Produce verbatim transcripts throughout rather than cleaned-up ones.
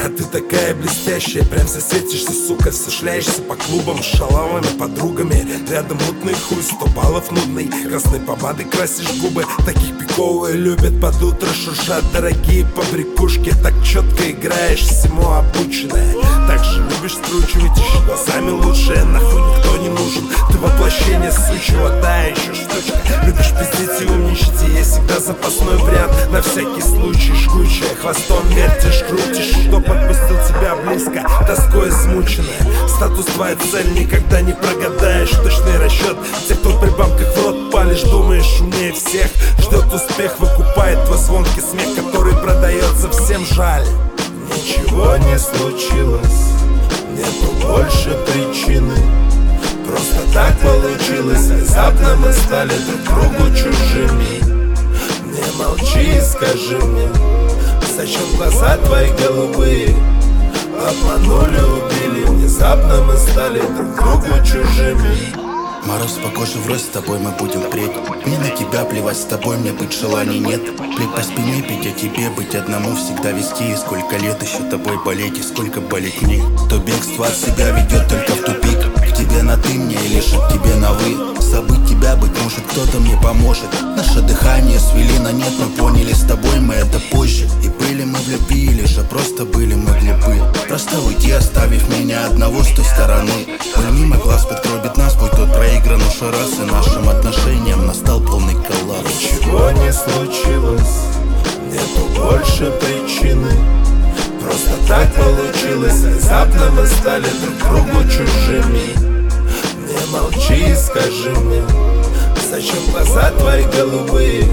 А ты такая блестящая, прям все светишься, сука. Все шляешься по клубам с шалавами, подругами. Рядом мутный хуй, сто баллов нудный. Красной помадой красишь губы, таких пиковые любят. Под утро шуршат дорогие побрякушки. Так четко играешь, всему обученная. Так же любишь скручивать, ищи глазами лучшее. Нахуй никто не нужен, ты воплощение сучего. Да, еще штучка, любишь пиздить и умничать. И есть всегда запасной вариант, на всякий случай. Жгучая, хвостом вертишь, крутишь, что подпустил тебя близко, тоской измученная. Статус твоя цель, никогда не прогадаешь. Точный расчет тех, кто при бабках в рот палишь. Думаешь умнее всех, ждет успех, выкупает твой звонкий смех, который продается всем. Жаль, ничего не случилось, нету больше причины. Просто так получилось, внезапно мы стали друг другу чужими. Не молчи и скажи мне, зачем глаза твои голубые обманули, убили. Внезапно мы стали друг другу чужими. Мороз по коже врозь, с тобой мы будем впредь. Мне на тебя плевать, с тобой мне быть желаний нет. Плеть по спине, пить о тебе, быть одному всегда вести. И сколько лет еще тобой болеть, и сколько болеть мне. То бегство от себя ведет только в тупик. К тебе на ты мне или же к тебе на вы. Забыть тебя, быть может, кто-то мне поможет. Наше дыхание свели на нет, мы поняли, с тобой мы это позже. И были мы в любви, или же просто были мы глупы. Просто уйди, оставив меня одного с той стороны. Боль мимо глаз подкробит нас, будь тот проигран уже раз. И нашим отношениям настал полный коллапс. Ничего не случилось, нету больше причины. Просто так получилось, внезапно мы стали друг другу чужими. Не молчи и скажи мне, зачем глаза твои голубые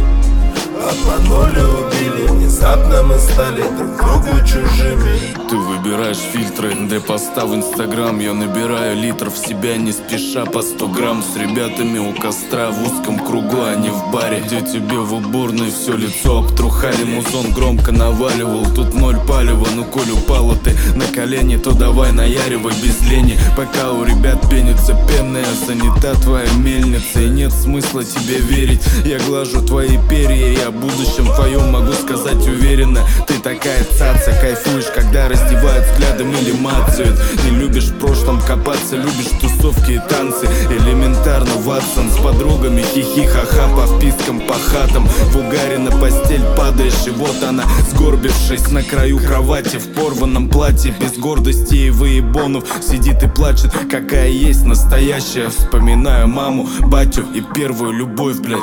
обманули, убили. Внезапно мы стали друг другу чужими. Ты выбираешь фильтры для поста в инстаграм. Я набираю литров себя не спеша по сто грамм. С ребятами у костра в узком кругу, а не в баре, где тебе в уборной все лицо обтрухали. Музон громко наваливал, тут ноль палева. Ну коль упала ты на колени, то давай наяривай без лени. Пока у ребят пенится пенная, занята твоя мельница. И нет смысла тебе верить, я глажу твои перья. И о будущем твоем могу сказать уверенно. Ты такая цаца, кайфуешь, когда раздевают взглядом или мацают. Не любишь в прошлом копаться, любишь тусовки и танцы. Элементарно, Ватсон, с подругами хихи-ха-ха, по впискам, по хатам. В угаре на постель падаешь, и вот она, сгорбившись на краю кровати, в порванном платье, без гордости и выебонов, сидит и плачет, какая есть настоящая. Вспоминаю маму, батю и первую любовь, блядь.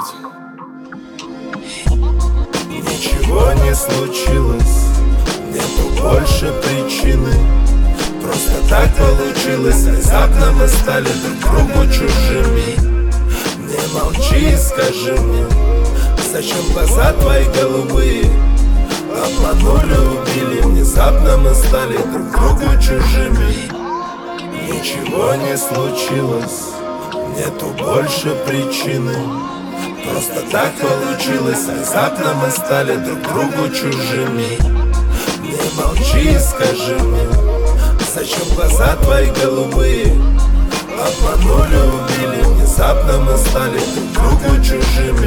Ничего не случилось, нету больше причины. Просто так получилось, внезапно мы стали друг другу чужими. Не молчи и скажи мне, зачем глаза твои голубые обманули, убили. Внезапно мы стали друг другу чужими. Ничего не случилось, нету больше причины. Просто так получилось, внезапно мы стали друг другу чужими. Не молчи и скажи мне, зачем глаза твои голубые обманули, убили. Внезапно мы стали друг другу чужими.